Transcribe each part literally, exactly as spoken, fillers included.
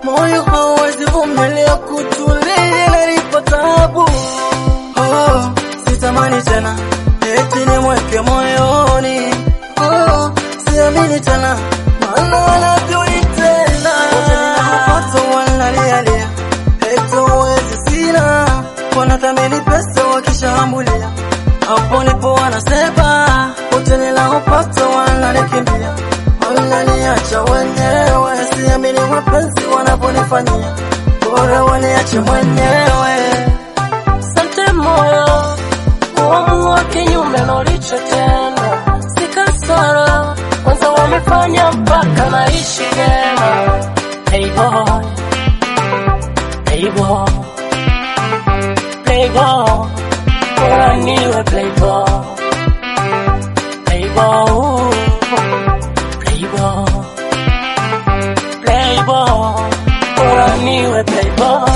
moyo hauwezi vumilia kutulia inanipa taabu. Oh, sitamani tena eti nimweke moyoni. Oh, siamini tena maana wanavyoitenda. Watu wanalialia eti uwezi sina, wanathamini pesa wakishambulia, hapo nipo wanasema hoteli la upata wananikimbia, wananiacha wenyewe. Siamini wapenzi wanaponifanyia, bora waniache mwenyewe. Sante moyo kuamua kinyume na ulichotenda, si kasoro kwanza wamefanya mpaka naishi tena. Hey boy, hey boy, playboy, bora niwe playboy. Playboy, playboy, playboy, bora niwe playboy.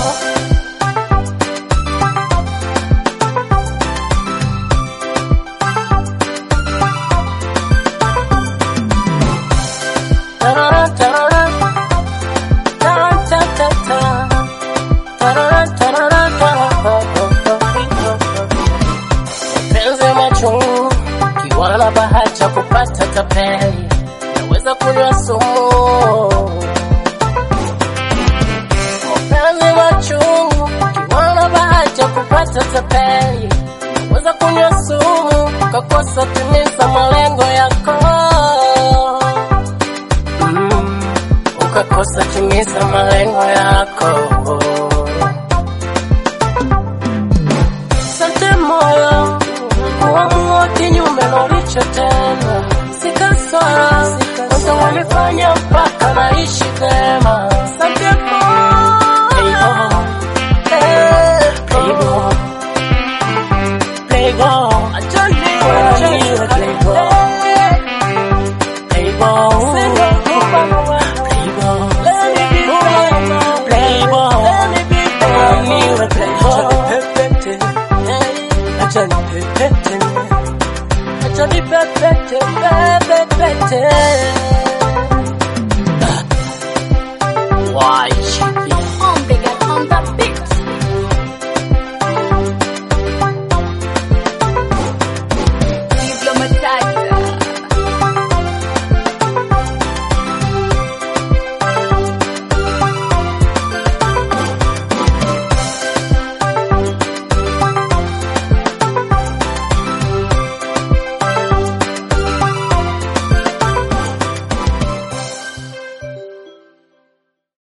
Kiwana bahati kupata tapeli, naweza kunywa sumu. Mapenzi machungu, kiwana bahati kupata tapeli, naweza kunywa sumu, kakosa timiza malengo yako. Mm, ukakosa timiza malengo yako. Sante moyo kuamua kinyume na ulichotenda, si kasoro kwanza wamefanya mpaka naishi vema. Sante moyo, playboy, playboy, achani achani playboy, playboy, playboy, let me be playboy, let me be playboy, playboy, achani pete, achani pete, pete, pete. Why? On bigger on the